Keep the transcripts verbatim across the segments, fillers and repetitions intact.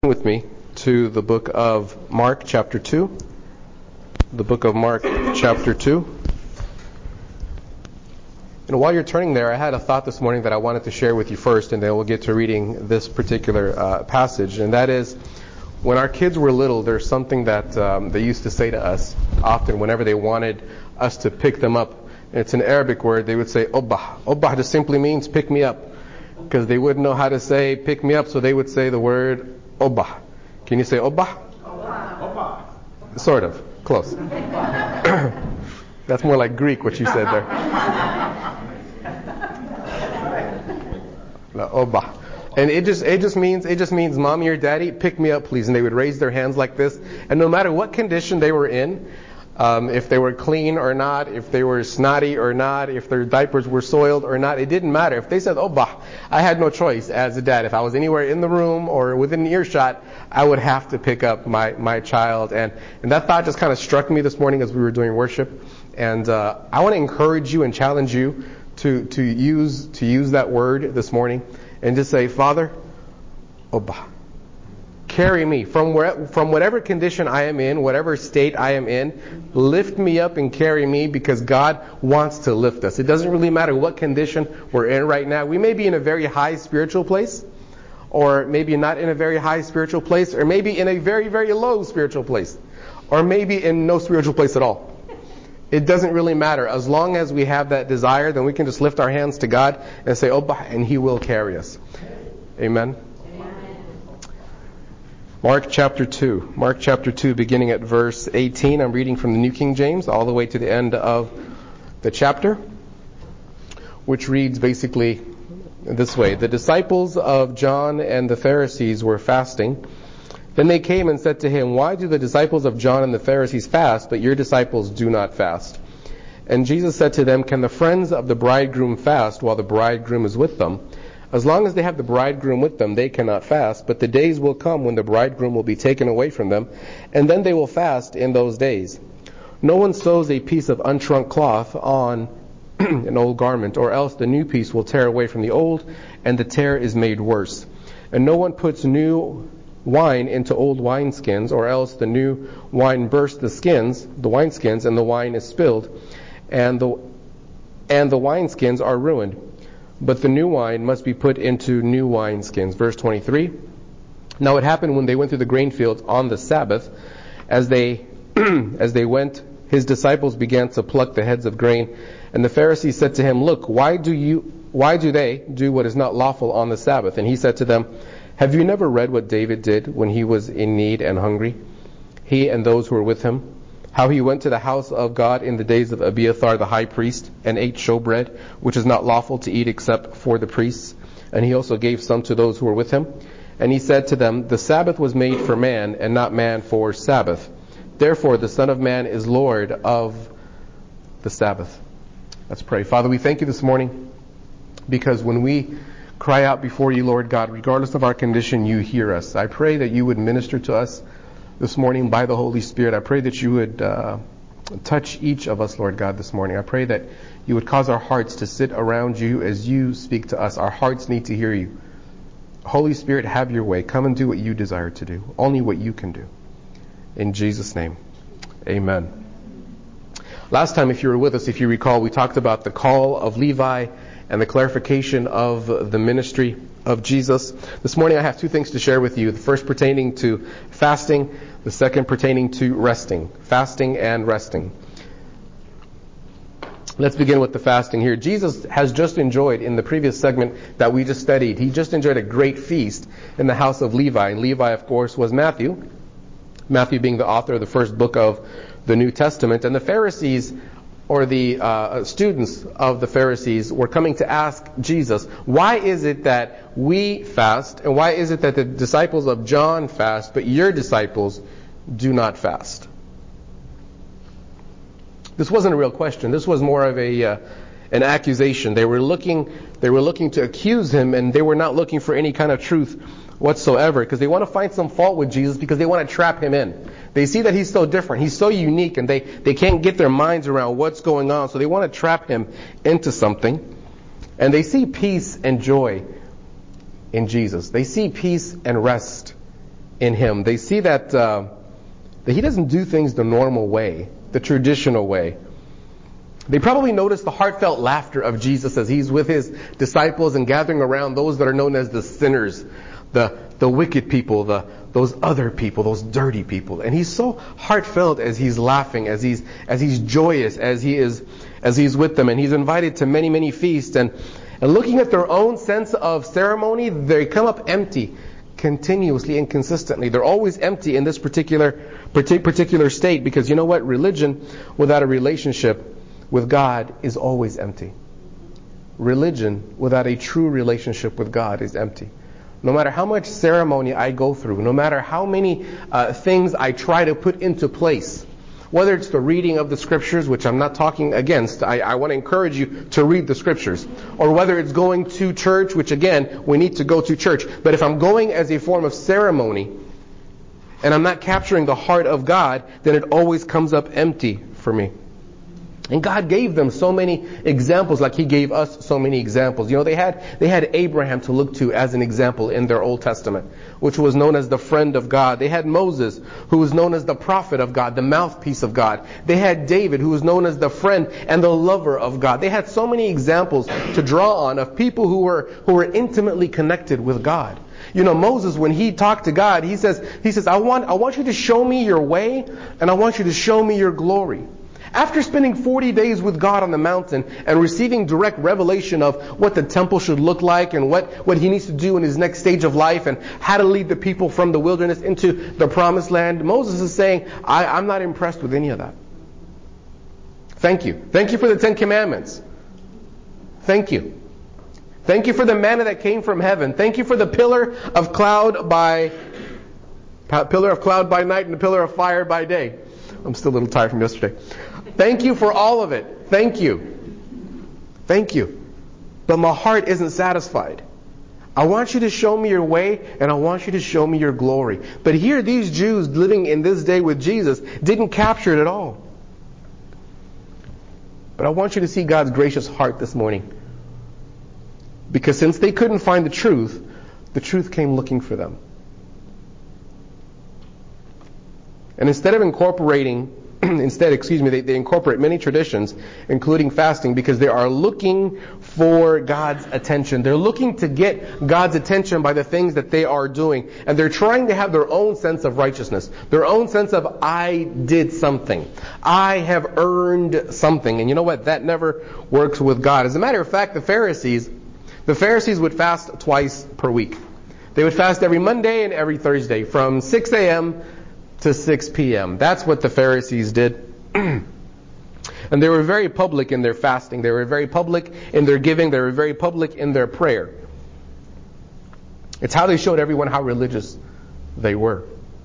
With me to the book of Mark chapter two. The book of Mark chapter two. And while you're turning there, I had a thought this morning that I wanted to share with you first, and then we'll get to reading this particular uh, passage. And that is, when our kids were little, there's something that um, they used to say to us often whenever they wanted us to pick them up. It's an Arabic word. They would say, Obbah. Obbah just simply means pick me up. Because they wouldn't know how to say pick me up, so they would say the word Obbah. Can you say Obbah? Obbah. Sort of. Close. That's more like Greek, what you said there. No, Obbah. And it just it just means it just means mommy or daddy, pick me up please. And they would raise their hands like this. And no matter what condition they were in, Um, if they were clean or not, if they were snotty or not, if their diapers were soiled or not, it didn't matter. If they said, oh, bah, I had no choice as a dad. If I was anywhere in the room or within earshot, I would have to pick up my, my child. And, and that thought just kind of struck me this morning as we were doing worship. And uh, I want to encourage you and challenge you to, to use to use that word this morning and just say, Father, oh, bah. Carry me from where, from whatever condition I am in, whatever state I am in. Lift me up and carry me, because God wants to lift us. It doesn't really matter what condition we're in right now. We may be in a very high spiritual place, or maybe not in a very high spiritual place, or maybe in a very, very low spiritual place, or maybe in no spiritual place at all. It doesn't really matter. As long as we have that desire, then we can just lift our hands to God and say, oh, and He will carry us. Amen. Mark chapter two. Mark chapter two, beginning at verse eighteen. I'm reading from the New King James all the way to the end of the chapter, which reads basically this way. The disciples of John and the Pharisees were fasting. Then they came and said to him, why do the disciples of John and the Pharisees fast, but your disciples do not fast? And Jesus said to them, can the friends of the bridegroom fast while the bridegroom is with them? As long as they have the bridegroom with them, they cannot fast, but the days will come when the bridegroom will be taken away from them, and then they will fast in those days. No one sews a piece of unshrunk cloth on an old garment, or else the new piece will tear away from the old, and the tear is made worse. And no one puts new wine into old wineskins, or else the new wine bursts the skins, the wineskins, and the wine is spilled, and the and the wineskins are ruined. But the new wine must be put into new wineskins. Verse twenty-three. Now it happened when they went through the grain fields on the Sabbath, as they as they went, his disciples began to pluck the heads of grain. And the Pharisees said to him, look, why do you why do they do what is not lawful on the Sabbath? And he said to them, have you never read what David did when he was in need and hungry, he and those who were with him? How he went to the house of God in the days of Abiathar the high priest, and ate showbread, which is not lawful to eat except for the priests. And he also gave some to those who were with him. And he said to them, the Sabbath was made for man, and not man for Sabbath. Therefore the Son of Man is Lord of the Sabbath. Let's pray. Father, we thank you this morning, because when we cry out before you, Lord God, regardless of our condition, you hear us. I pray that you would minister to us this morning by the Holy Spirit. I pray that you would uh, touch each of us, Lord God, this morning. I pray that you would cause our hearts to sit around you as you speak to us. Our hearts need to hear you. Holy Spirit, have your way. Come and do what you desire to do. Only what you can do. In Jesus' name, amen. Last time, if you were with us, if you recall, we talked about the call of Levi and the clarification of the ministry of Jesus. This morning I have two things to share with you. The first pertaining to fasting, the second pertaining to resting. Fasting and resting. Let's begin with the fasting here. Jesus has just enjoyed, in the previous segment that we just studied, he just enjoyed a great feast in the house of Levi. And Levi, of course, was Matthew. Matthew being the author of the first book of the New Testament. And the Pharisees, or the uh, students of the Pharisees, were coming to ask Jesus, why is it that we fast, and why is it that the disciples of John fast, but your disciples do not fast? This wasn't a real question. This was more of a uh, an accusation. They were looking they were looking to accuse him, and they were not looking for any kind of truth whatsoever, because they want to find some fault with Jesus, because they want to trap him in. They see that he's so different, he's so unique, and they, they can't get their minds around what's going on, so they want to trap him into something. And they see peace and joy in Jesus. They see peace and rest in him. They see that, uh, that he doesn't do things the normal way, the traditional way. They probably noticed the heartfelt laughter of Jesus as he's with his disciples and gathering around those that are known as the sinners, the, the wicked people, the, those other people, those dirty people. And he's so heartfelt as he's laughing, as he's, as he's joyous, as he is, as he's with them. And he's invited to many, many feasts. And, and looking at their own sense of ceremony, they come up empty continuously and consistently. They're always empty in this particular, particular state, because you know what? Religion without a relationship with God is always empty. Religion without a true relationship with God is empty. No matter how much ceremony I go through, no matter how many uh, things I try to put into place, whether it's the reading of the scriptures, which I'm not talking against, I, I want to encourage you to read the scriptures, or whether it's going to church, which again, we need to go to church. But if I'm going as a form of ceremony, and I'm not capturing the heart of God, then it always comes up empty for me. And God gave them so many examples, like He gave us so many examples. You know, they had they had Abraham to look to as an example in their Old Testament, which was known as the friend of God. They had Moses, who was known as the prophet of God, the mouthpiece of God. They had David, who was known as the friend and the lover of God. They had so many examples to draw on of people who were who were intimately connected with God. You know, Moses, when he talked to God, he says, he says, I want I want you to show me your way, and I want you to show me your glory. After spending forty days with God on the mountain and receiving direct revelation of what the temple should look like and what, what he needs to do in his next stage of life and how to lead the people from the wilderness into the promised land, Moses is saying, I, I'm not impressed with any of that. Thank you. Thank you for the Ten Commandments. Thank you. Thank you for the manna that came from heaven. Thank you for the pillar of cloud by pillar of cloud by night and the pillar of fire by day. I'm still a little tired from yesterday. Thank you for all of it. Thank you. Thank you. But my heart isn't satisfied. I want you to show me your way, and I want you to show me your glory. But here, these Jews living in this day with Jesus didn't capture it at all. But I want you to see God's gracious heart this morning. Because since they couldn't find the truth, the truth came looking for them. And instead of incorporating Instead, excuse me, they, they incorporate many traditions, including fasting, because they are looking for God's attention. They're looking to get God's attention by the things that they are doing. And they're trying to have their own sense of righteousness, their own sense of, I did something. I have earned something. And you know what? That never works with God. As a matter of fact, the Pharisees, the Pharisees would fast twice per week. They would fast every Monday and every Thursday from six a.m. to six p.m. That's what the Pharisees did. And they were very public in their fasting. They were very public in their giving. They were very public in their prayer. It's how they showed everyone how religious they were.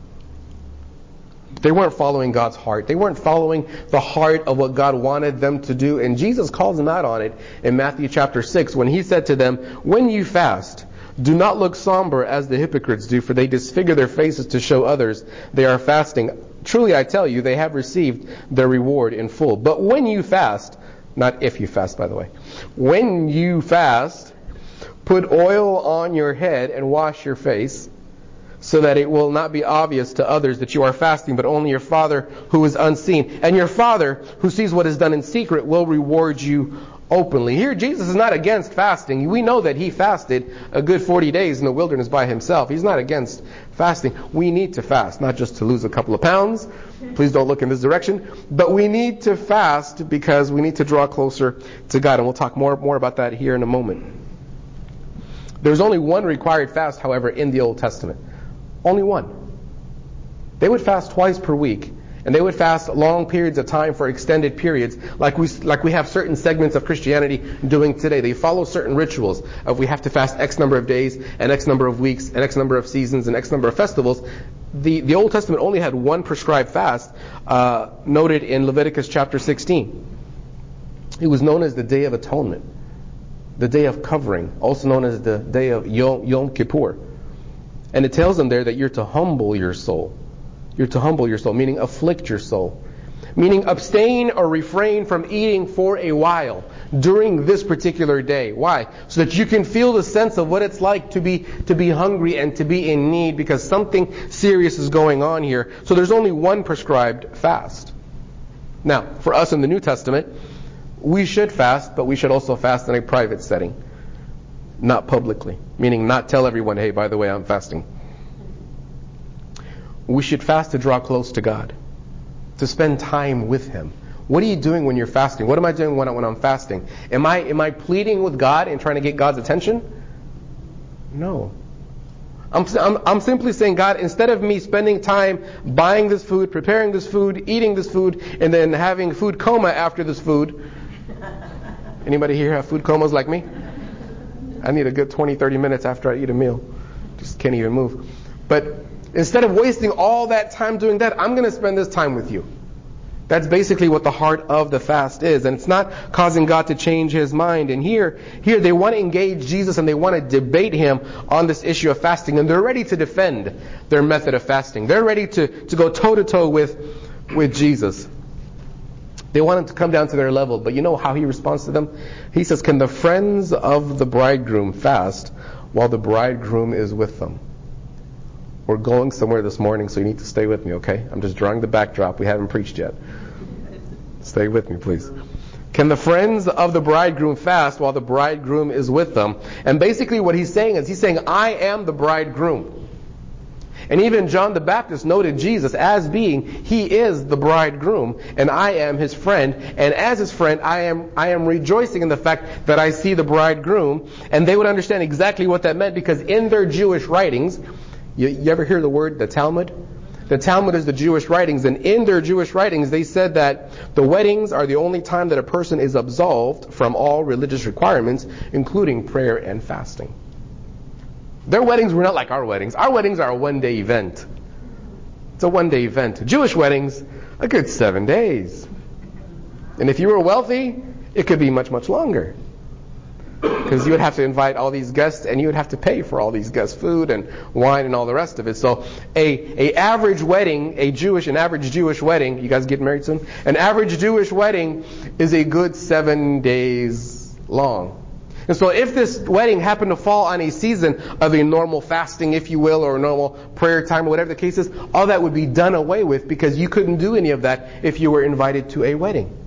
They weren't following God's heart. They weren't following the heart of what God wanted them to do. And Jesus calls them out on it in Matthew chapter six when He said to them, when you fast, do not look somber as the hypocrites do, for they disfigure their faces to show others they are fasting. Truly I tell you, they have received their reward in full. But when you fast, not if you fast, by the way, when you fast, put oil on your head and wash your face, so that it will not be obvious to others that you are fasting, but only your Father who is unseen. And your Father who sees what is done in secret will reward you openly. Here, Jesus is not against fasting. We know that He fasted a good forty days in the wilderness by Himself. He's not against fasting. We need to fast, not just to lose a couple of pounds. Please don't look in this direction. But we need to fast because we need to draw closer to God. And we'll talk more, more about that here in a moment. There's only one required fast, however, in the Old Testament. Only one. They would fast twice per week. And they would fast long periods of time for extended periods, like we like we have certain segments of Christianity doing today. They follow certain rituals of we have to fast X number of days, and X number of weeks, and X number of seasons, and X number of festivals. The, the Old Testament only had one prescribed fast, uh, noted in Leviticus chapter sixteen. It was known as the Day of Atonement, the Day of Covering, also known as the Day of Yom, Yom Kippur. And it tells them there that you're to humble your soul. You're to humble your soul, meaning afflict your soul. meaning abstain or refrain from eating for a while during this particular day. Why? So that you can feel the sense of what it's like to be to be hungry and to be in need, because something serious is going on here. So there's only one prescribed fast. Now, for us in the New Testament, we should fast, but we should also fast in a private setting, not publicly, meaning not tell everyone, hey, by the way, I'm fasting. We should fast to draw close to God, to spend time with Him. What are you doing when you're fasting? What am I doing when, I, when I'm fasting? Am I, am I pleading with God and trying to get God's attention? No. I'm, I'm, I'm simply saying, God, instead of me spending time buying this food, preparing this food, eating this food, and then having food coma after this food. Anybody here have food comas like me? I need a good twenty, thirty minutes after I eat a meal. Just can't even move. But instead of wasting all that time doing that, I'm going to spend this time with you. That's basically what the heart of the fast is. And it's not causing God to change His mind. And here, here they want to engage Jesus and they want to debate Him on this issue of fasting. And they're ready to defend their method of fasting. They're ready to, to go toe-to-toe with, with Jesus. They want Him to come down to their level. But you know how He responds to them? He says, can the friends of the bridegroom fast while the bridegroom is with them? We're going somewhere this morning, so you need to stay with me, okay? I'm just drawing the backdrop. We haven't preached yet. Stay with me, please. Can the friends of the bridegroom fast while the bridegroom is with them? And basically what he's saying is, he's saying, I am the bridegroom. And even John the Baptist noted Jesus as being, He is the bridegroom, and I am His friend. And as His friend, I am I am rejoicing in the fact that I see the bridegroom. And they would understand exactly what that meant, because in their Jewish writings, You, you ever hear the word, the Talmud? The Talmud is the Jewish writings, and in their Jewish writings they said that the weddings are the only time that a person is absolved from all religious requirements, including prayer and fasting. Their weddings were not like our weddings. Our weddings are a one-day event. It's a one-day event. Jewish weddings, a good seven days. And if you were wealthy, it could be much, much longer. Because you would have to invite all these guests, and you would have to pay for all these guests, food and wine and all the rest of it. So a, a average wedding, a Jewish, an average Jewish wedding, you guys get married soon? An average Jewish wedding is a good seven days long. And so if this wedding happened to fall on a season of a normal fasting, if you will, or a normal prayer time, or whatever the case is, all that would be done away with, because you couldn't do any of that if you were invited to a wedding.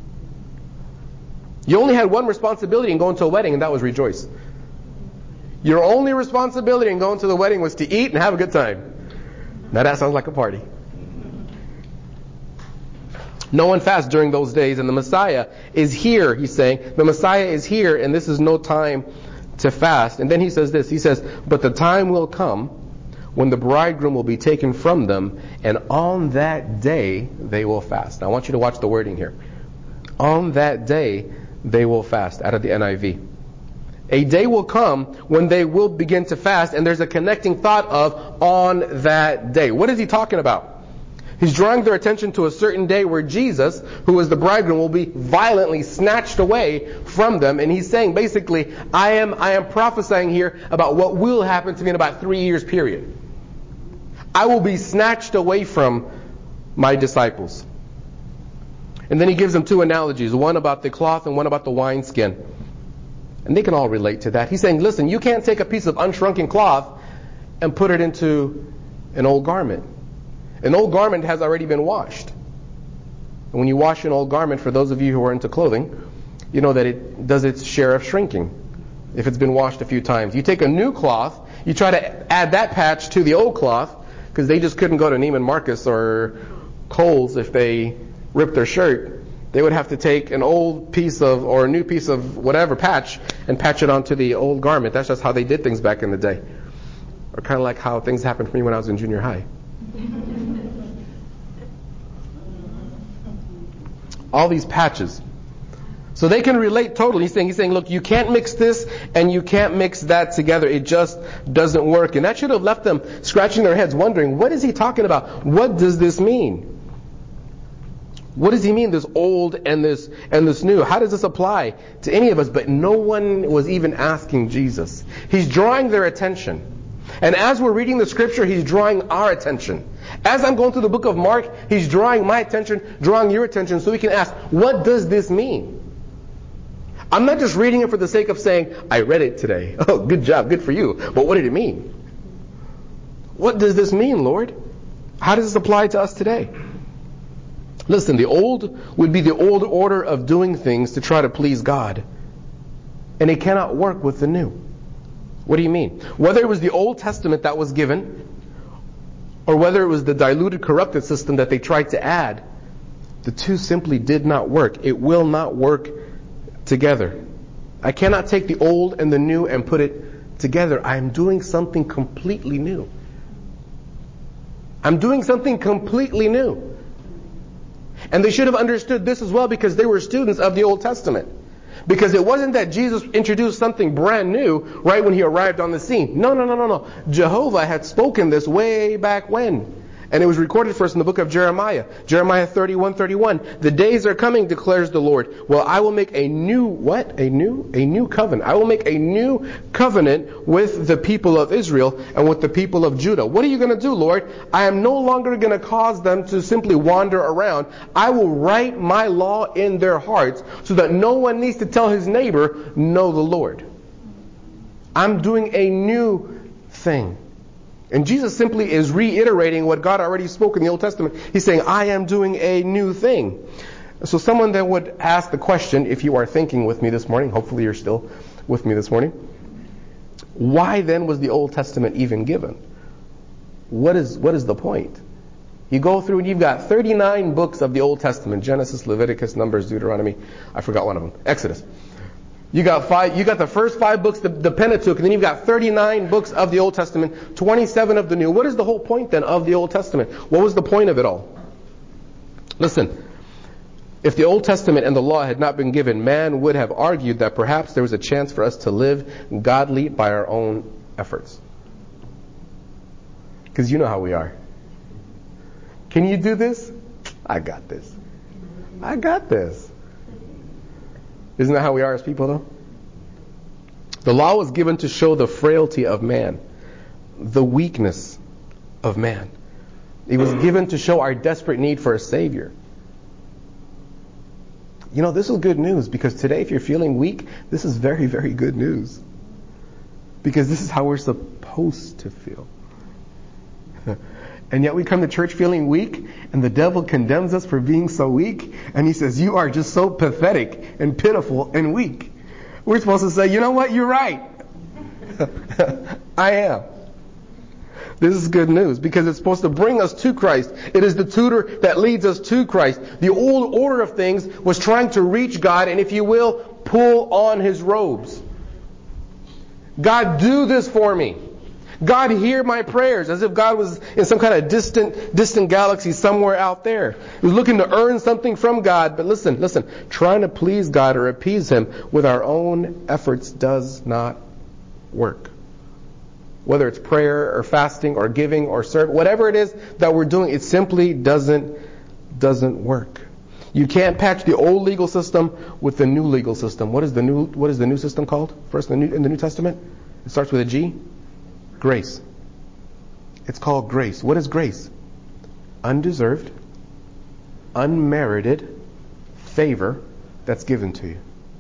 You only had one responsibility in going to a wedding, and that was rejoice. Your only responsibility in going to the wedding was to eat and have a good time. Now that sounds like a party. No one fasts during those days, and the Messiah is here, he's saying. The Messiah is here, and this is no time to fast. And then he says this, he says, but the time will come when the bridegroom will be taken from them, and on that day they will fast. Now I want you to watch the wording here. On that day they will fast, out of the N I V. A day will come when they will begin to fast, and there's a connecting thought of on that day. What is he talking about? He's drawing their attention to a certain day where Jesus, who is the bridegroom, will be violently snatched away from them. And he's saying basically, I am I am prophesying here about what will happen to me in about three years period. I will be snatched away from my disciples. And then he gives them two analogies, one about the cloth and one about the wineskin. And they can all relate to that. He's saying, listen, you can't take a piece of unshrunken cloth and put it into an old garment. An old garment has already been washed. And when you wash an old garment, for those of you who are into clothing, you know that it does its share of shrinking if it's been washed a few times. You take a new cloth, you try to add that patch to the old cloth, because they just couldn't go to Neiman Marcus or Kohl's if they ripped their shirt. They would have to take an old piece of, or a new piece of whatever patch, and patch it onto the old garment. That's just how they did things back in the day. Or kind of like how things happened for me when I was in junior high. All these patches. So they can relate totally. He's saying, he's saying, look, you can't mix this and you can't mix that together. It just doesn't work. And that should have left them scratching their heads, wondering, what is he talking about? What does this mean? What does he mean, this old and this and this new? How does this apply to any of us? But no one was even asking Jesus. He's drawing their attention. And as we're reading the scripture, He's drawing our attention. As I'm going through the book of Mark, He's drawing my attention, drawing your attention, so we can ask, what does this mean? I'm not just reading it for the sake of saying, I read it today. Oh, good job, good for you. But what did it mean? What does this mean, Lord? How does this apply to us today? Listen, the old would be the old order of doing things to try to please God. And it cannot work with the new. What do you mean? Whether it was the Old Testament that was given, or whether it was the diluted, corrupted system that they tried to add, the two simply did not work. It will not work together. I cannot take the old and the new and put it together. I am doing something completely new. I'm doing something completely new. And they should have understood this as well, because they were students of the Old Testament. Because it wasn't that Jesus introduced something brand new right when He arrived on the scene. No, no, no, no, no. Jehovah had spoken this way back when. And it was recorded for us in the book of Jeremiah. Jeremiah thirty-one thirty-one. The days are coming, declares the Lord. Well, I will make a new, what? A new? A new covenant. I will make a new covenant with the people of Israel and with the people of Judah. What are you going to do, Lord? I am no longer going to cause them to simply wander around. I will write my law in their hearts so that no one needs to tell his neighbor, know the Lord. I'm doing a new thing. And Jesus simply is reiterating what God already spoke in the Old Testament. He's saying, I am doing a new thing. So someone then would ask the question, if you are thinking with me this morning, hopefully you're still with me this morning, why then was the Old Testament even given? What is what is the point? You go through and you've got thirty-nine books of the Old Testament: Genesis, Leviticus, Numbers, Deuteronomy. I forgot one of them. Exodus. You got five. You got the first five books, the, the Pentateuch, and then you've got thirty-nine books of the Old Testament, twenty-seven of the New. What is the whole point then of the Old Testament? What was the point of it all? Listen, if the Old Testament and the law had not been given, man would have argued that perhaps there was a chance for us to live godly by our own efforts. Because you know how we are. Can you do this? I got this. I got this. Isn't that how we are as people, though? The law was given to show the frailty of man, the weakness of man. It was given to show our desperate need for a Savior. You know, this is good news, because today, if you're feeling weak, this is very, very good news. Because this is how we're supposed to feel. And yet we come to church feeling weak, and the devil condemns us for being so weak, and he says, you are just so pathetic and pitiful and weak. We're supposed to say, you know what, you're right. I am. This is good news, because it's supposed to bring us to Christ. It is the tutor that leads us to Christ. The old order of things was trying to reach God, and if you will, pull on His robes. God, do this for me. God, hear my prayers, as if God was in some kind of distant, distant galaxy somewhere out there. He was looking to earn something from God. But listen, listen, trying to please God or appease Him with our own efforts does not work. Whether it's prayer or fasting or giving or serving, whatever it is that we're doing, it simply doesn't, doesn't work. You can't patch the old legal system with the new legal system. What is the new, what is the new system called? First in the New, in the New Testament? It starts with a G. Grace. It's called grace. What is grace? Undeserved, unmerited favor that's given to you.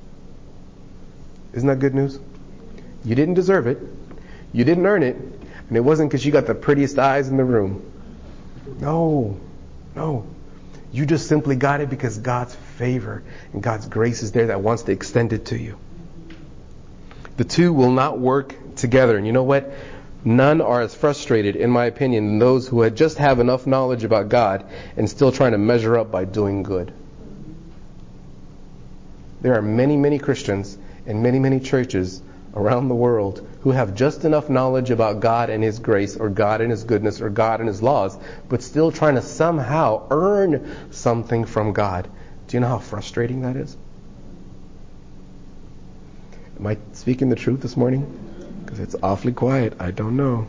Isn't that good news? You didn't deserve it. You didn't earn it. And it wasn't because you got the prettiest eyes in the room. No. No. You just simply got it because God's favor and God's grace is there that wants to extend it to you. The two will not work together. And you know what? None are as frustrated, in my opinion, than those who had just have enough knowledge about God and still trying to measure up by doing good. There are many, many Christians and many, many churches around the world who have just enough knowledge about God and His grace, or God and His goodness, or God and His laws, but still trying to somehow earn something from God. Do you know how frustrating that is? Am I speaking the truth this morning? Because it's awfully quiet. I don't know.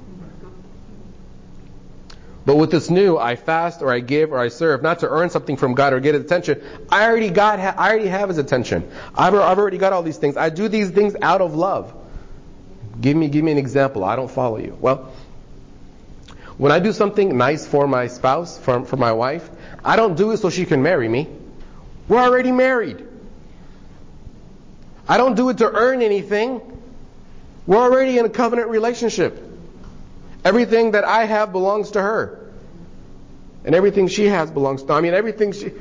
But with this new, I fast or I give or I serve, not to earn something from God or get His attention. I already got, I already have His attention. I've, I've already got all these things. I do these things out of love. Give me, give me an example. I don't follow you. Well, when I do something nice for my spouse, for, for my wife, I don't do it so she can marry me. We're already married. I don't do it to earn anything. We're already in a covenant relationship. Everything that I have belongs to her. And everything she has belongs to, I mean, everything she...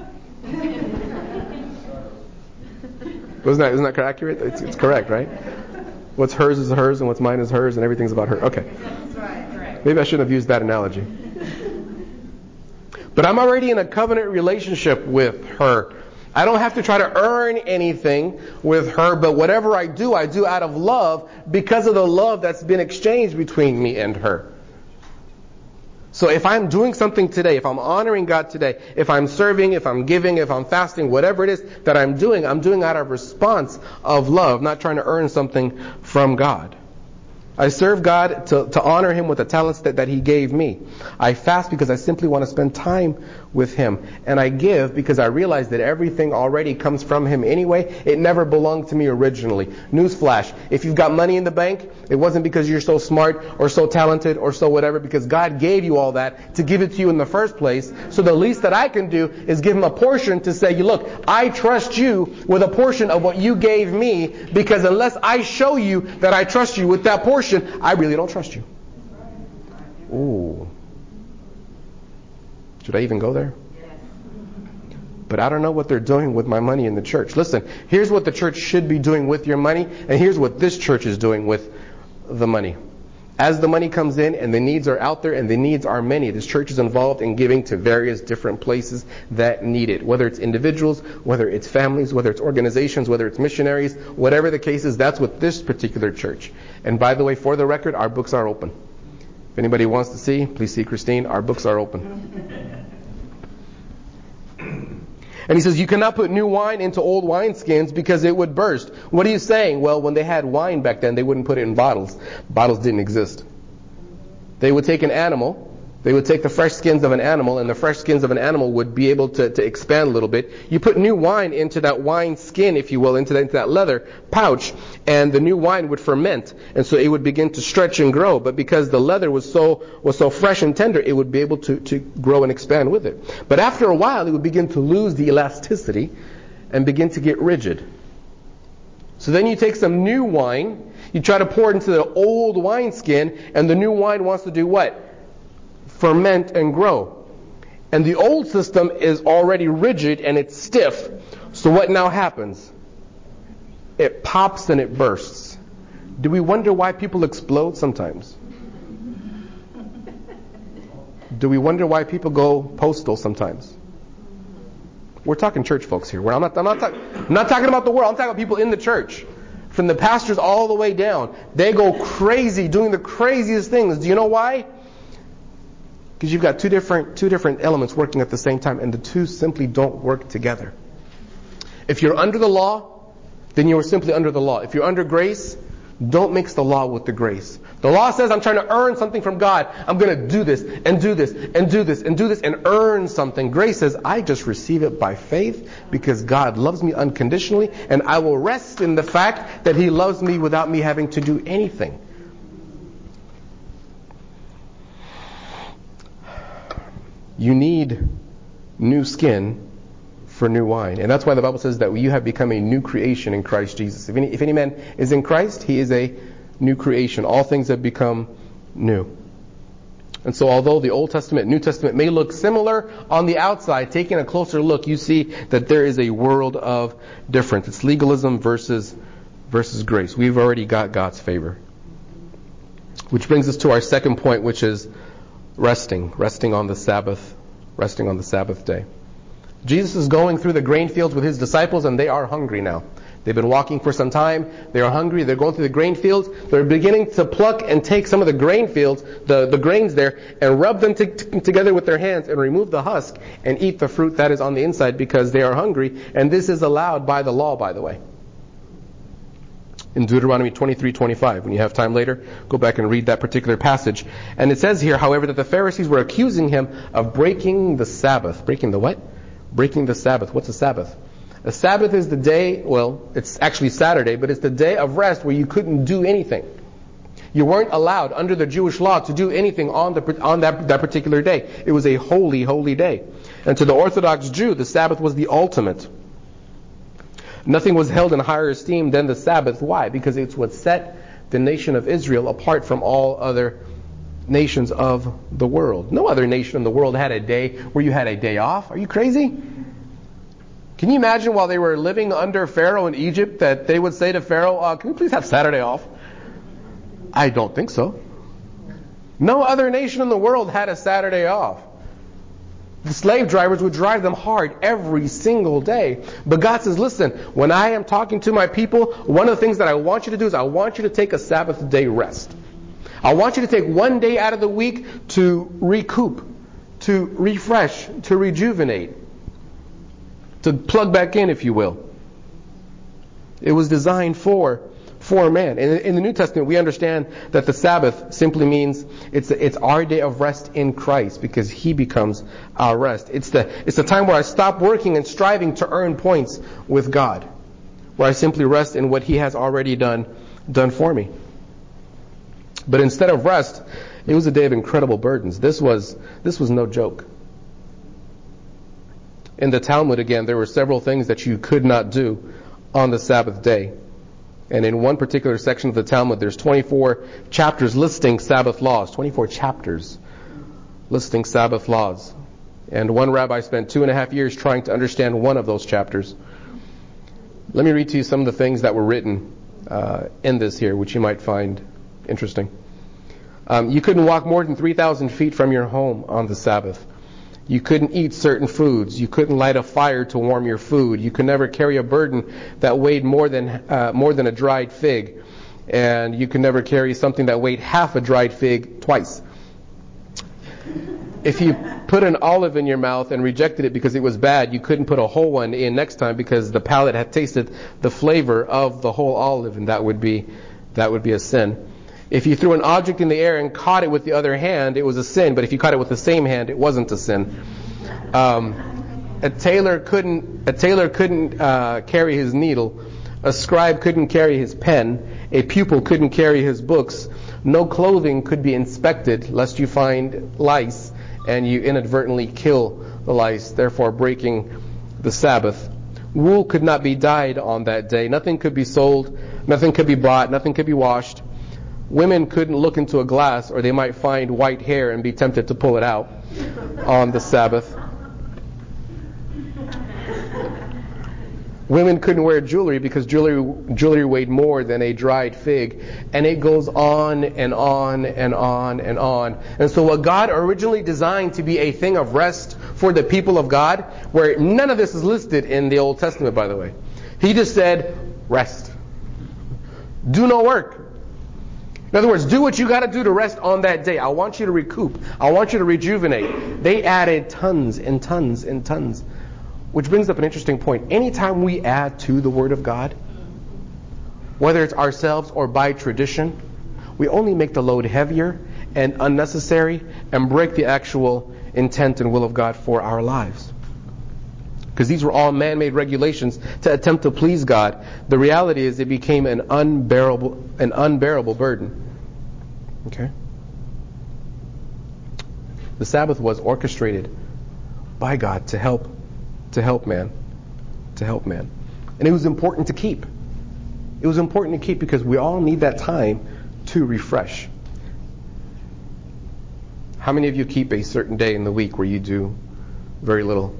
Isn't that, isn't that accurate? It's, it's correct, right? What's hers is hers, and what's mine is hers, and everything's about her. Okay. Maybe I shouldn't have used that analogy. But I'm already in a covenant relationship with her. I don't have to try to earn anything with her, but whatever I do, I do out of love because of the love that's been exchanged between me and her. So if I'm doing something today, if I'm honoring God today, if I'm serving, if I'm giving, if I'm fasting, whatever it is that I'm doing, I'm doing out of response of love, not trying to earn something from God. I serve God to, to honor Him with the talents that, that He gave me. I fast because I simply want to spend time with Him. And I give because I realize that everything already comes from Him anyway. It never belonged to me originally. Newsflash, if you've got money in the bank, it wasn't because you're so smart or so talented or so whatever, because God gave you all that to give it to you in the first place. So the least that I can do is give Him a portion to say, look, I trust you with a portion of what you gave me, because unless I show you that I trust you with that portion, I really don't trust you. Ooh. Should I even go there? But I don't know what they're doing with my money in the church. Listen, here's what the church should be doing with your money, and here's what this church is doing with the money. As the money comes in and the needs are out there and the needs are many, this church is involved in giving to various different places that need it. Whether it's individuals, whether it's families, whether it's organizations, whether it's missionaries, whatever the case is, that's what this particular church. And by the way, for the record, our books are open. If anybody wants to see, please see Christine. Our books are open. And he says, you cannot put new wine into old wineskins because it would burst. What are you saying? Well, when they had wine back then, they wouldn't put it in bottles. Bottles didn't exist. They would take an animal. They would take the fresh skins of an animal, and the fresh skins of an animal would be able to, to expand a little bit. You put new wine into that wine skin, if you will, into that, into that leather pouch, and the new wine would ferment, and so it would begin to stretch and grow. But because the leather was so was so fresh and tender, it would be able to, to grow and expand with it. But after a while, it would begin to lose the elasticity and begin to get rigid. So then you take some new wine, you try to pour it into the old wineskin, and the new wine wants to do what? Ferment and grow. And the old system is already rigid and it's stiff. So what now happens? It pops and it bursts. Do we wonder why people explode sometimes? Do we wonder why people go postal sometimes? We're talking church folks here. I'm not, I'm not, talk, I'm not talking about the world. I'm talking about people in the church. From the pastors all the way down. They go crazy doing the craziest things. Do you know why? Because you've got two different two different elements working at the same time, and the two simply don't work together. If you're under the law, then you are simply under the law. If you're under grace, don't mix the law with the grace. The law says I'm trying to earn something from God. I'm going to do this and do this and do this and do this and earn something. Grace says I just receive it by faith because God loves me unconditionally, and I will rest in the fact that He loves me without me having to do anything. You need new skin for new wine. And that's why the Bible says that you have become a new creation in Christ Jesus. If any, if any man is in Christ, he is a new creation. All things have become new. And so although the Old Testament and New Testament may look similar on the outside, taking a closer look, you see that there is a world of difference. It's legalism versus, versus grace. We've already got God's favor. Which brings us to our second point, which is resting, resting on the Sabbath, resting on the Sabbath day. Jesus is going through the grain fields with His disciples, and they are hungry now. They've been walking for some time. They are hungry. They're going through the grain fields. They're beginning to pluck and take some of the grain fields, the, the grains there, and rub them t- t- together with their hands and remove the husk and eat the fruit that is on the inside because they are hungry. And this is allowed by the law, by the way. In Deuteronomy twenty-three twenty-five. When you have time later, go back and read that particular passage. And it says here, however, that the Pharisees were accusing Him of breaking the Sabbath. Breaking the what? Breaking the Sabbath. What's a Sabbath? A Sabbath is the day, well, it's actually Saturday, but it's the day of rest where you couldn't do anything. You weren't allowed under the Jewish law to do anything on the on that, that particular day. It was a holy, holy day. And to the Orthodox Jew, the Sabbath was the ultimate. Nothing was held in higher esteem than the Sabbath. Why? Because it's what set the nation of Israel apart from all other nations of the world. No other nation in the world had a day where you had a day off. Are you crazy? Can you imagine while they were living under Pharaoh in Egypt that they would say to Pharaoh, uh, can we please have Saturday off? I don't think so. No other nation in the world had a Saturday off. The slave drivers would drive them hard every single day. But God says, listen, when I am talking to my people, one of the things that I want you to do is I want you to take a Sabbath day rest. I want you to take one day out of the week to recoup, to refresh, to rejuvenate, to plug back in, if you will. It was designed for for man. In, in the New Testament, we understand that the Sabbath simply means it's it's our day of rest in Christ, because He becomes our rest. It's the it's the time where I stop working and striving to earn points with God, where I simply rest in what He has already done done for me. But instead of rest, it was a day of incredible burdens. This was this was no joke. In the Talmud, again, there were several things that you could not do on the Sabbath day. And in one particular section of the Talmud, there's twenty-four chapters listing Sabbath laws. twenty-four chapters listing Sabbath laws. And one rabbi spent two and a half years trying to understand one of those chapters. Let me read to you some of the things that were written uh, in this here, which you might find interesting. Um, you couldn't walk more than three thousand feet from your home on the Sabbath. You couldn't eat certain foods. You couldn't light a fire to warm your food. You could never carry a burden that weighed more than uh, more than a dried fig. And you could never carry something that weighed half a dried fig twice. If you put an olive in your mouth and rejected it because it was bad, you couldn't put a whole one in next time because the palate had tasted the flavor of the whole olive, and that would be that would be a sin. If you threw an object in the air and caught it with the other hand, it was a sin. But if you caught it with the same hand, it wasn't a sin. Um, a tailor couldn't a tailor couldn't uh, carry his needle. A scribe couldn't carry his pen. A pupil couldn't carry his books. No clothing could be inspected lest you find lice and you inadvertently kill the lice, therefore breaking the Sabbath. Wool could not be dyed on that day. Nothing could be sold. Nothing could be bought. Nothing could be washed. Women couldn't look into a glass or they might find white hair and be tempted to pull it out on the Sabbath. Women couldn't wear jewelry because jewelry jewelry weighed more than a dried fig. And it goes on and on and on and on. And so what God originally designed to be a thing of rest for the people of God, where none of this is listed in the Old Testament, by the way. He just said, rest. Do no work. In other words, do what you got to do to rest on that day. I want you to recoup. I want you to rejuvenate. They added tons and tons and tons. Which brings up an interesting point. Anytime we add to the Word of God, whether it's ourselves or by tradition, we only make the load heavier and unnecessary and break the actual intent and will of God for our lives. Because these were all man-made regulations to attempt to please God. The reality is it became an unbearable, an unbearable burden. Okay? The Sabbath was orchestrated by God to help, to help man, to help man. And it was important to keep. It was important to keep because we all need that time to refresh. How many of you keep a certain day in the week where you do very little?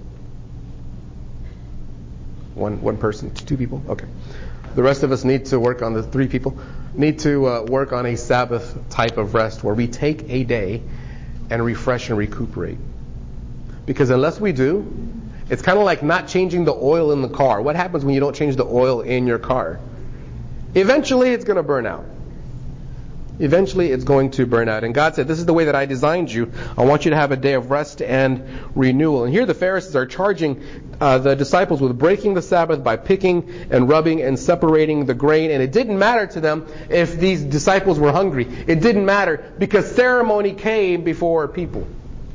One one person, two people? Okay. The rest of us need to work on the three people, need to uh, work on a Sabbath type of rest where we take a day and refresh and recuperate. Because unless we do, it's kind of like not changing the oil in the car. What happens when you don't change the oil in your car? Eventually it's going to burn out. Eventually it's going to burn out. And God said, this is the way that I designed you. I want you to have a day of rest and renewal. And here the Pharisees are charging uh, the disciples with breaking the Sabbath by picking and rubbing and separating the grain. And it didn't matter to them if these disciples were hungry. It didn't matter because ceremony came before people.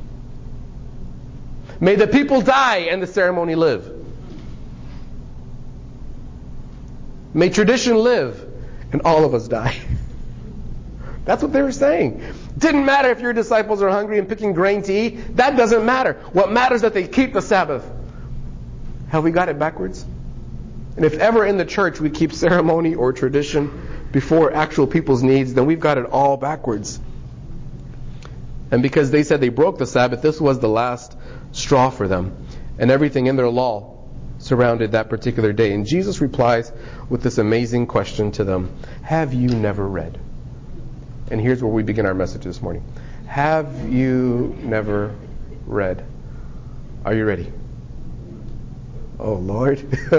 May the people die and the ceremony live. May tradition live and all of us die. That's what they were saying. Didn't matter if your disciples are hungry and picking grain to eat. That doesn't matter. What matters is that they keep the Sabbath. Have we got it backwards? And if ever in the church we keep ceremony or tradition before actual people's needs, then we've got it all backwards. And because they said they broke the Sabbath, this was the last straw for them. And everything in their law surrounded that particular day. And Jesus replies with this amazing question to them. Have you never read? And here's where we begin our message this morning. Have you never read? Are you ready? Oh, Lord.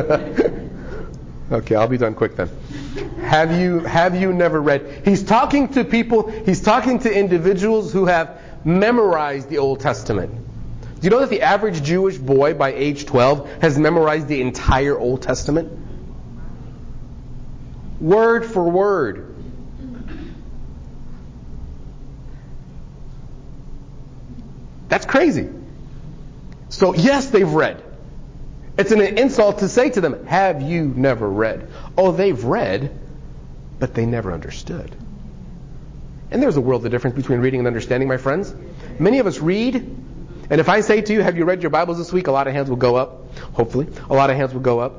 Okay, I'll be done quick then. Have you have you never read? He's talking to people, he's talking to individuals who have memorized the Old Testament. Do you know that the average Jewish boy by age twelve has memorized the entire Old Testament? Word for word. That's crazy. So yes, they've read. It's an insult to say to them, have you never read? Oh, they've read, but they never understood. And there's a world of difference between reading and understanding, my friends. Many of us read, and if I say to you, have you read your Bibles this week? A lot of hands will go up, hopefully. A lot of hands will go up.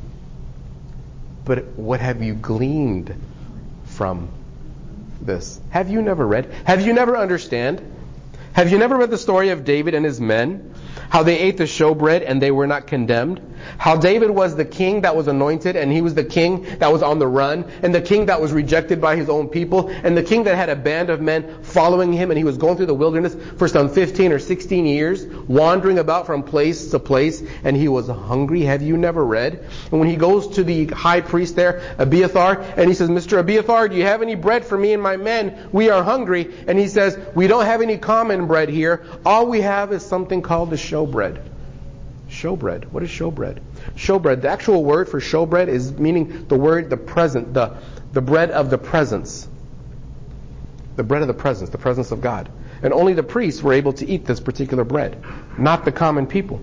But what have you gleaned from this? Have you never read? Have you never understand? Have you never read the story of David and his men? How they ate the showbread and they were not condemned. How David was the king that was anointed and he was the king that was on the run. And the king that was rejected by his own people. And the king that had a band of men following him. And he was going through the wilderness for some fifteen or sixteen years. Wandering about from place to place. And he was hungry. Have you never read? And when he goes to the high priest there, Abiathar. And he says, Mister Abiathar, do you have any bread for me and my men? We are hungry. And he says, we don't have any common bread here. All we have is something called the showbread. Showbread. What is showbread? Showbread. The actual word for showbread is meaning the word, the present, the, the bread of the presence. The bread of the presence, the presence of God. And only the priests were able to eat this particular bread, not the common people.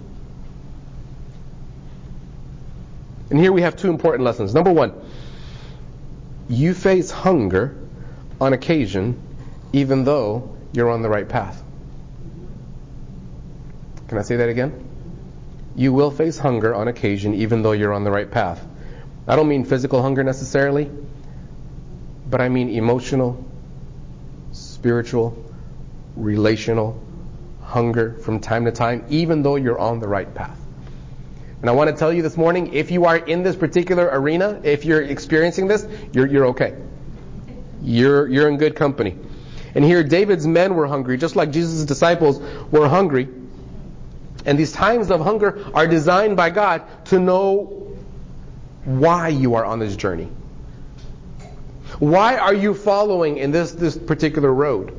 And here we have two important lessons. Number one, you face hunger on occasion even though you're on the right path. Can I say that again? You will face hunger on occasion even though you're on the right path. I don't mean physical hunger necessarily, but I mean emotional, spiritual, relational hunger from time to time, even though you're on the right path. And I want to tell you this morning, if you are in this particular arena, if you're experiencing this, you're you're okay. You're you're in good company. And here David's men were hungry, just like Jesus' disciples were hungry. And these times of hunger are designed by God to know why you are on this journey. Why are you following in this, this particular road?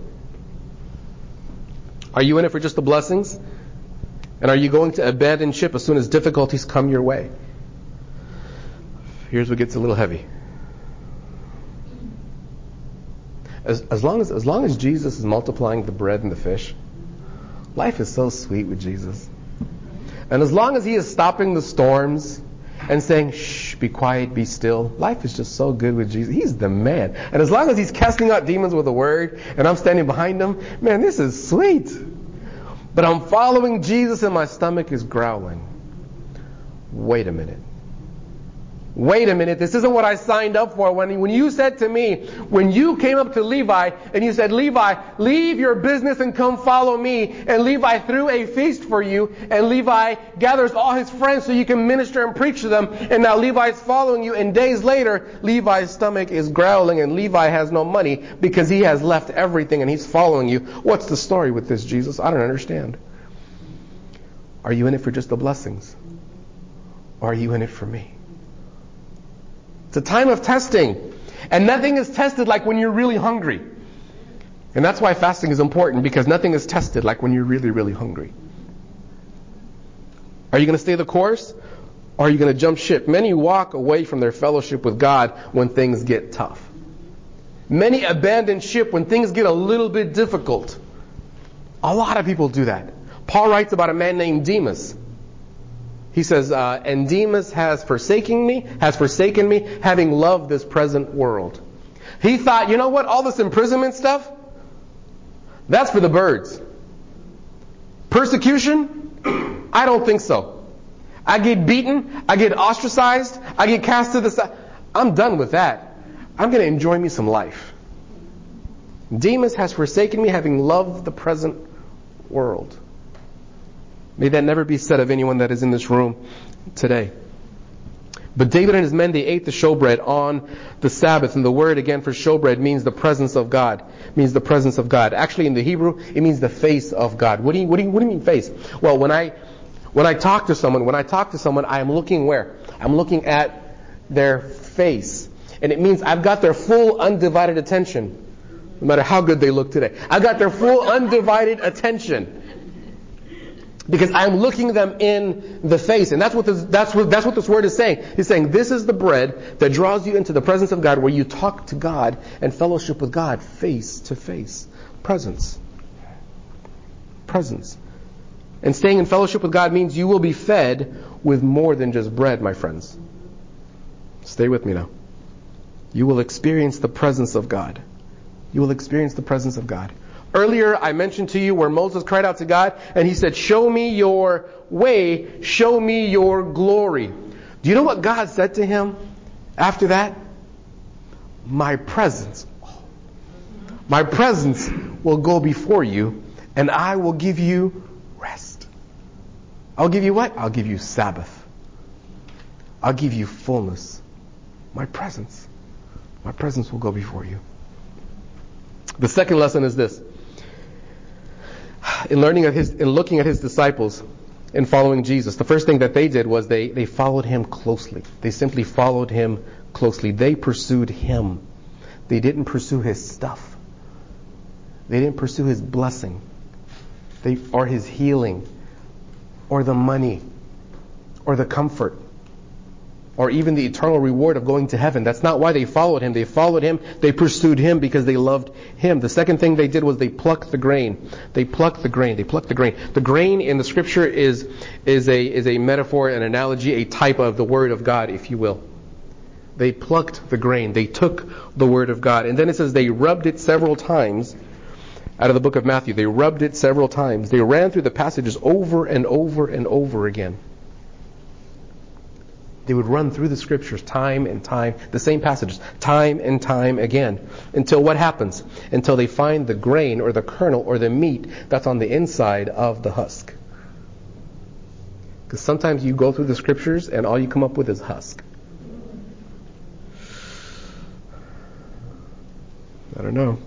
Are you in it for just the blessings? And are you going to abandon ship as soon as difficulties come your way? Here's what gets a little heavy. As, as long as, as long as Jesus is multiplying the bread and the fish, life is so sweet with Jesus. And as long as He is stopping the storms and saying, shh, be quiet, be still, life is just so good with Jesus. He's the man. And as long as He's casting out demons with a word and I'm standing behind Him, man, this is sweet. But I'm following Jesus and my stomach is growling. Wait a minute. Wait a minute, this isn't what I signed up for. When, when you said to me, when you came up to Levi and you said, Levi, leave your business and come follow me. And Levi threw a feast for you. And Levi gathers all his friends so you can minister and preach to them. And now Levi's following you. And days later, Levi's stomach is growling and Levi has no money because he has left everything and he's following you. What's the story with this, Jesus? I don't understand. Are you in it for just the blessings? Or are you in it for me? It's a time of testing. And nothing is tested like when you're really hungry. And that's why fasting is important, because nothing is tested like when you're really, really hungry. Are you going to stay the course? Or are you going to jump ship? Many walk away from their fellowship with God when things get tough. Many abandon ship when things get a little bit difficult. A lot of people do that. Paul writes about a man named Demas. He says, uh, and Demas has forsaken me, has forsaken me, having loved this present world. He thought, you know what, all this imprisonment stuff, that's for the birds. Persecution? I don't think so. I get beaten, I get ostracized, I get cast to the side. I'm done with that. I'm going to enjoy me some life. Demas has forsaken me, having loved the present world. May that never be said of anyone that is in this room today. But David and his men, they ate the showbread on the Sabbath. And the word again for showbread means the presence of God. It means the presence of God. Actually, in the Hebrew, it means the face of God. What do you, what do you, what do you mean face? Well, when I, when I talk to someone, when I talk to someone, I am looking where? I'm looking at their face. And it means I've got their full undivided attention. No matter how good they look today. I've got their full undivided attention. Because I'm looking them in the face. And that's what this, that's what, that's what this word is saying. He's saying this is the bread that draws you into the presence of God, where you talk to God and fellowship with God face to face. Presence. Presence. And staying in fellowship with God means you will be fed with more than just bread, my friends. Stay with me now. You will experience the presence of God. You will experience the presence of God. Earlier, I mentioned to you where Moses cried out to God and he said, show me your way, show me your glory. Do you know what God said to him after that? My presence. My presence will go before you and I will give you rest. I'll give you what? I'll give you Sabbath. I'll give you fullness. My presence. My presence will go before you. The second lesson is this. In learning of his, in looking at his disciples, in following Jesus, the first thing that they did was they, they followed him closely. They simply followed him closely. They pursued him. They didn't pursue his stuff. They didn't pursue his blessing, they, or his healing, or the money, or the comfort, or even the eternal reward of going to heaven. That's not why they followed him. They followed him, they pursued him because they loved him. The second thing they did was they plucked the grain. They plucked the grain. They plucked the grain. The grain in the scripture is, is a, is a metaphor, an analogy, a type of the word of God, if you will. They plucked the grain. They took the word of God. And then it says they rubbed it several times. Out of the book of Matthew, they rubbed it several times. They ran through the passages over and over and over again. They would run through the scriptures time and time, the same passages, time and time again. Until what happens? Until they find the grain or the kernel or the meat that's on the inside of the husk. Because sometimes you go through the scriptures and all you come up with is husk. I don't know.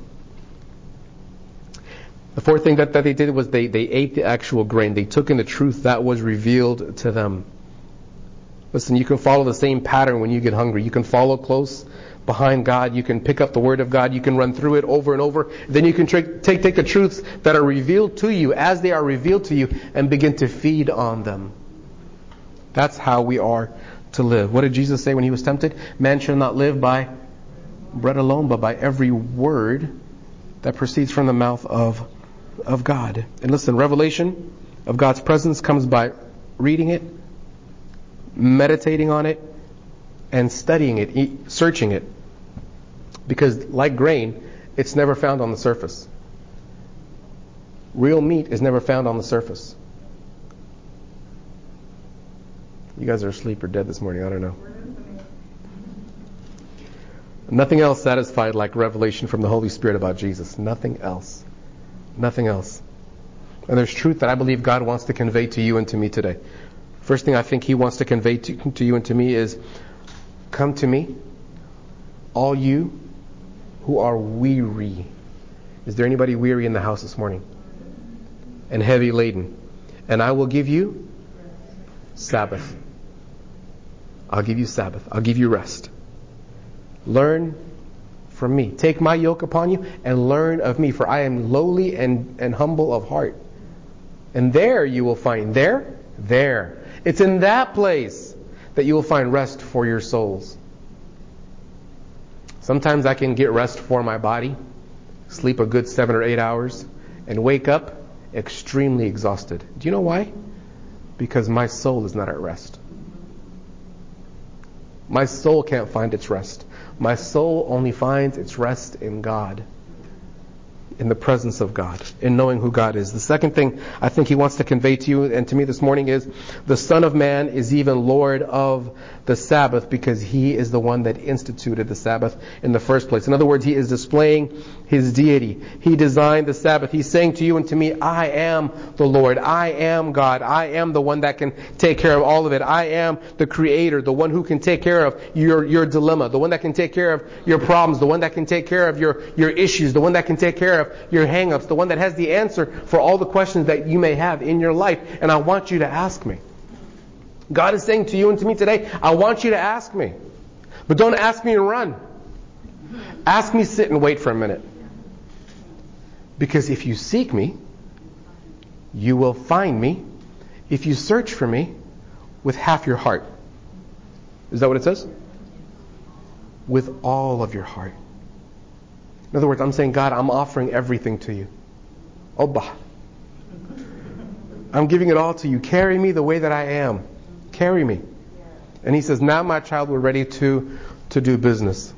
The fourth thing that, that they did was they, they ate the actual grain. They took in the truth that was revealed to them. Listen, you can follow the same pattern when you get hungry. You can follow close behind God. You can pick up the Word of God. You can run through it over and over. Then you can tra- take, take the truths that are revealed to you as they are revealed to you and begin to feed on them. That's how we are to live. What did Jesus say when he was tempted? Man shall not live by bread alone, but by every word that proceeds from the mouth of, of God. And listen, revelation of God's presence comes by reading it, meditating on it, and studying it, searching it. Because like grain, it's never found on the surface. Real meat is never found on the surface. You guys are asleep or dead this morning, I don't know. Nothing else satisfied like revelation from the Holy Spirit about Jesus. Nothing else. Nothing else. And there's truth that I believe God wants to convey to you and to me today. First thing I think He wants to convey to, to you and to me is, come to me, all you who are weary. Is there anybody weary in the house this morning? And heavy laden. And I will give you Sabbath. I'll give you Sabbath. I'll give you rest. Learn from me. Take my yoke upon you and learn of me, for I am lowly and, and humble of heart. And there you will find, there, there. It's in that place that you will find rest for your souls. Sometimes I can get rest for my body, sleep a good seven or eight hours, and wake up extremely exhausted. Do you know why? Because my soul is not at rest. My soul can't find its rest. My soul only finds its rest in God, in the presence of God, in knowing who God is. The second thing I think he wants to convey to you and to me this morning is the Son of Man is even Lord of the Sabbath, because he is the one that instituted the Sabbath in the first place. In other words, he is displaying his deity. He designed the Sabbath. He's saying to you and to me, I am the Lord. I am God. I am the one that can take care of all of it. I am the Creator, the one who can take care of your, your dilemma, the one that can take care of your problems, the one that can take care of your, your issues, the one that can take care of your hang-ups, the one that has the answer for all the questions that you may have in your life. And I want you to ask me. God is saying to you and to me today, I want you to ask me. But don't ask me to run. Ask me, sit and wait for a minute. Because if you seek me, you will find me if you search for me with half your heart. Is that what it says? With all of your heart. In other words, I'm saying, God, I'm offering everything to you. Oba. I'm giving it all to you. Carry me the way that I am. Carry me. And he says, now my child, we're ready to, to do business.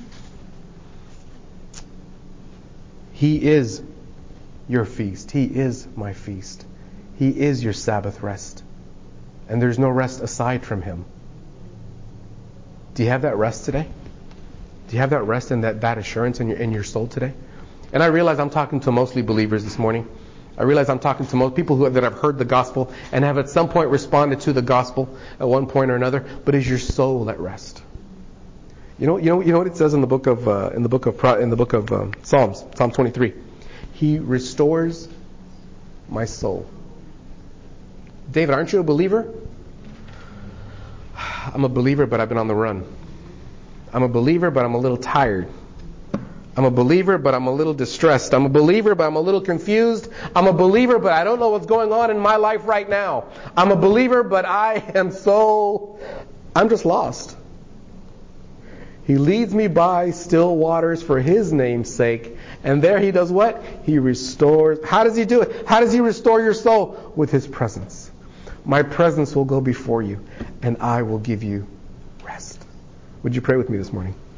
He is your feast. He is my feast. He is your Sabbath rest. And there's no rest aside from him. Do you have that rest today? Do you have that rest and that, that assurance in your, in your soul today? And I realize I'm talking to mostly believers this morning. I realize I'm talking to most people who that have heard the gospel and have at some point responded to the gospel at one point or another. But is your soul at rest? You know, you know, you know what it says in the book of uh, in the book of in the book of um, Psalms, Psalm twenty-three. He restores my soul. David, aren't you a believer? I'm a believer, but I've been on the run. I'm a believer, but I'm a little tired. I'm a believer, but I'm a little distressed. I'm a believer, but I'm a little confused. I'm a believer, but I don't know what's going on in my life right now. I'm a believer, but I am so... I'm just lost. He leads me by still waters for his name's sake. And there he does what? He restores. How does he do it? How does he restore your soul? With his presence. My presence will go before you, and I will give you rest. Would you pray with me this morning?